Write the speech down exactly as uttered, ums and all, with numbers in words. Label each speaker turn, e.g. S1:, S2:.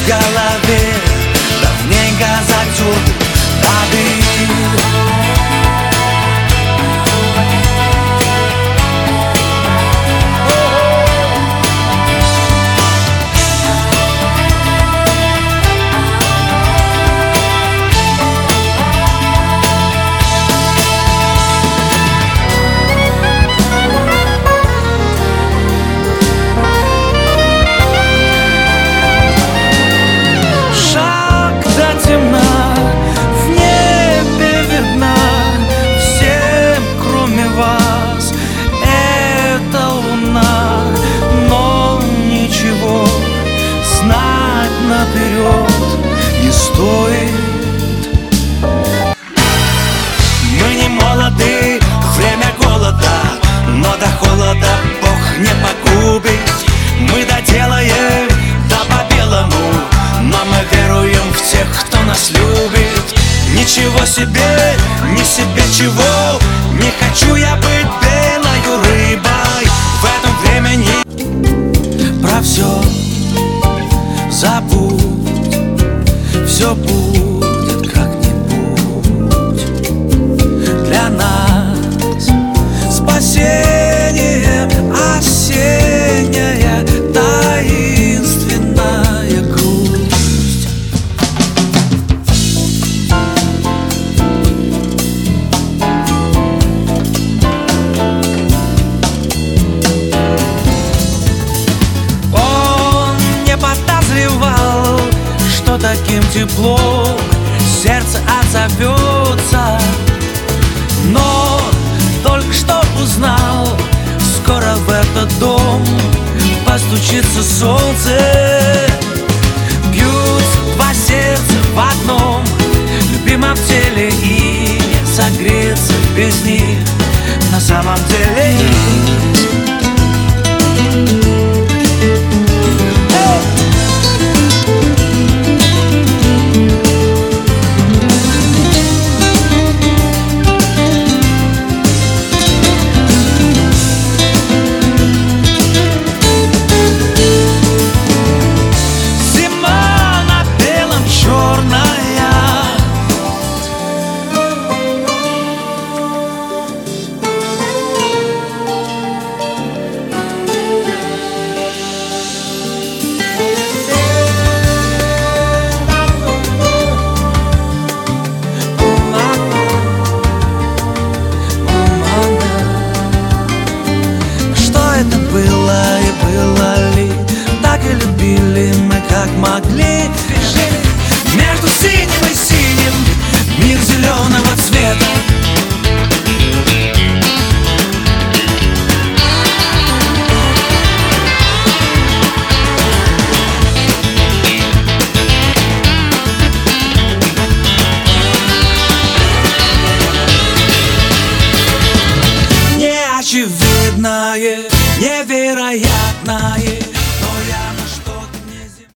S1: в голове давненько затертый табель. Наперед не стоит. Мы не молоды, время голода, но до холода Бог не погубит. Мы доделаем да по-белому, но мы веруем в тех, кто нас любит. Ничего себе, ни себе чего, не хочу я быть белою рыбой в этом времени. Про все забудь, все будет как-нибудь. Для нас спасение осенняя таинственная грусть. Он не подозревал, что таким теплом сердце отзовется, но только что узнал, скоро в этот дом постучится солнце. Бьются два сердца в одном любимом теле, и не согреться без них на самом деле. Было и было ли, так и любили мы, как могли. Между синим и синим мир зеленого цвета. Неочевидное, невероятное